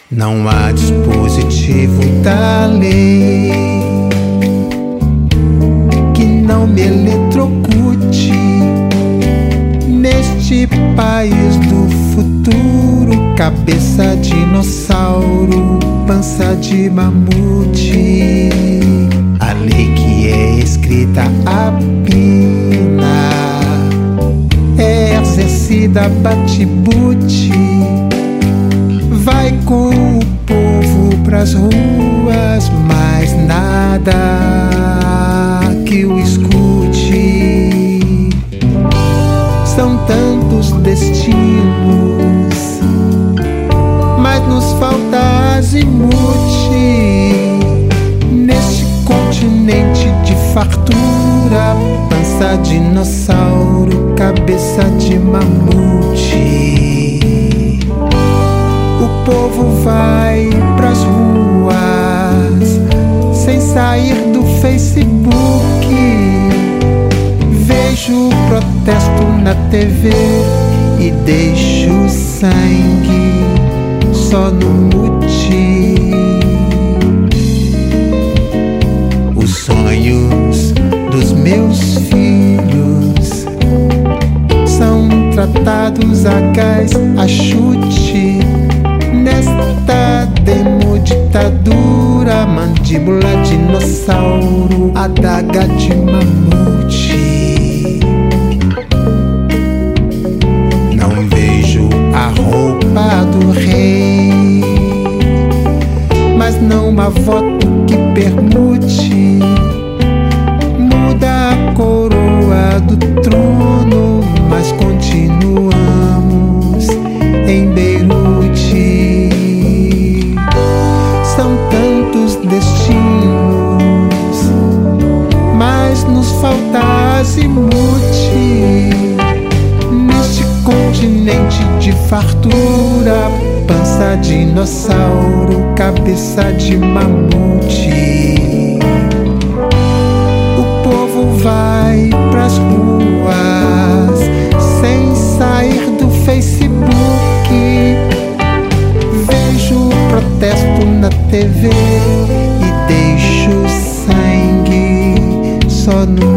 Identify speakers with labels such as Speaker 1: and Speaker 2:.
Speaker 1: Não há dispositivo da lei que não me eletrocute neste país do futuro. Cabeça dinossauro, pança de mamute. A lei que é escrita a pina é exercida a bate-bute. Vai com o povo pras ruas, mas nada que o escute. São tantos destinos, mas nos falta azimuth. Neste continente de fartura, pança dinossauro, cabeça de mamute. O povo vai pras ruas sem sair do Facebook. Vejo protesto na TV e deixo o sangue só no mute. Os sonhos dos meus filhos são tratados a gás, a chute. Nesta demoditadura, mandíbula dinossauro, adaga de mamute. Não vejo a roupa do rei, mas não há voto que permute. Muda a coroa do trono, mas continuamos em Beirute. São tantos destinos, mas nos falta azimuth. Neste continente de fartura, pança dinossauro, cabeça de mamute. O povo vai pras ruas sem sair do Facebook. Vejo protesto na TV e deixo sangue só no